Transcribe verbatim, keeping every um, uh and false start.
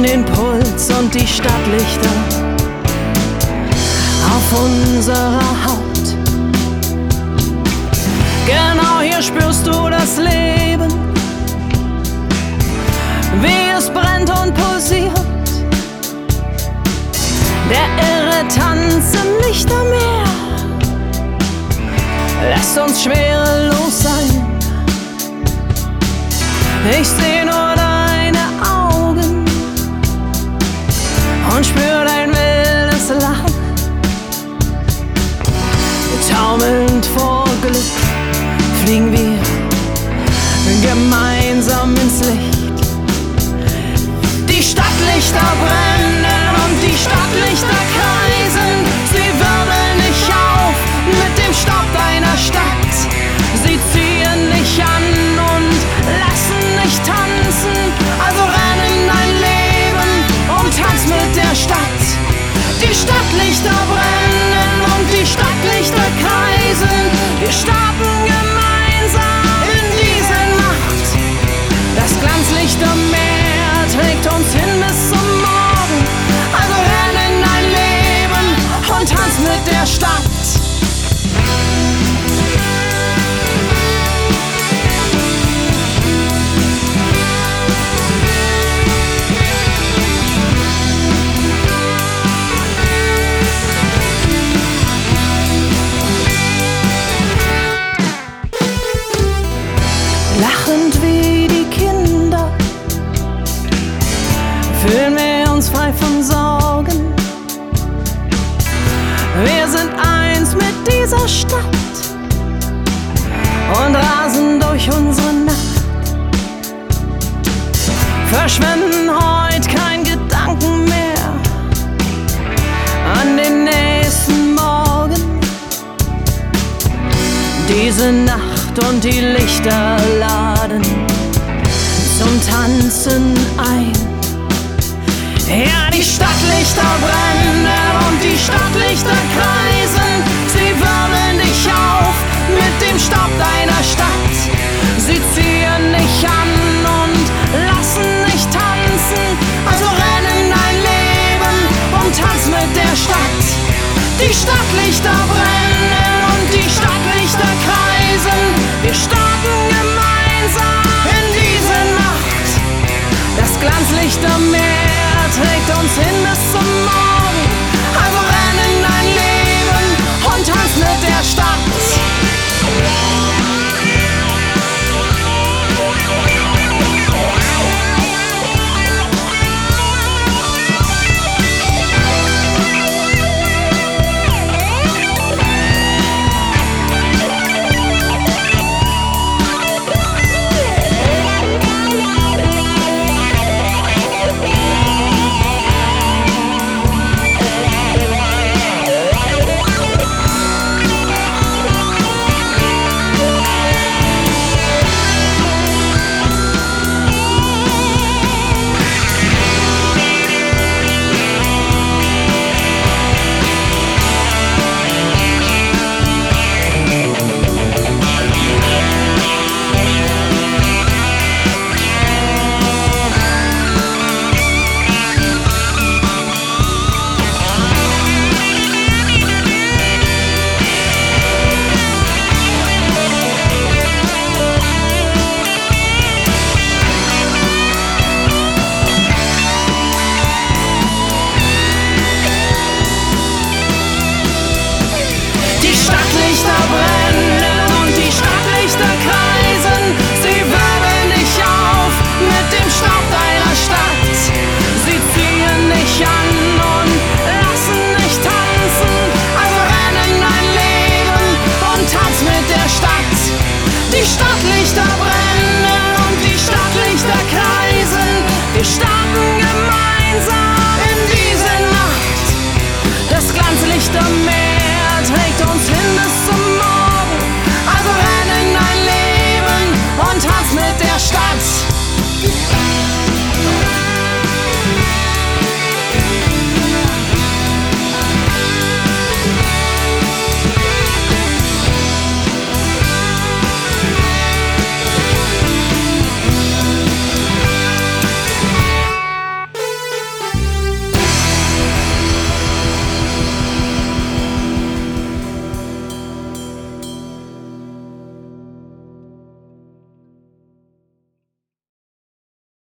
spüren den Puls und die Stadtlichter auf unserer Haut. Genau hier spürst du das Leben, wie es brennt und pulsiert. Der irre Tanz im Lichtermeer lässt uns schwerelos sein. Ich seh nur deine Augen und spür dein wildes Lachen. Taumelnd vor Glück fliegen wir gemeinsam ins Licht. Die Stadtlichter brennen und die Stadtlichter kreisen. Sie wirbeln dich auf mit dem Staub deiner Stadt. Sie ziehen dich an und lassen dich tanzen. Also renn in dein Leben und tanz mit der Stadt. Die Stadtlichter brennen und die Stadtlichter kreisen. Wir starten gemeinsam in diese Nacht. Das Glanzlichtermeer trägt uns hin bis zum Morgen. Also renn in dein Leben und tanz mit der Stadt. Lachend wie die Kinder fühlen wir uns frei von Sorgen. Wir sind eins mit dieser Stadt und rasen durch unsere Nacht. Verschwenden heute kein Gedanken mehr an den nächsten Morgen. Diese Nacht und die Lichter laden zum Tanzen ein. Ja, die Stadtlichter brennen und die Stadtlichter kreisen. Sie wirbeln dich auf mit dem Staub deiner Stadt. Sie ziehen dich an und lassen dich tanzen. Also renn in dein Leben und tanz mit der Stadt. Die Stadtlichter brennen und die Stadtlichter kreisen. Wir starten gemeinsam in diese Nacht. Das Glanzlichtermeer trägt uns hin bis zum Morgen.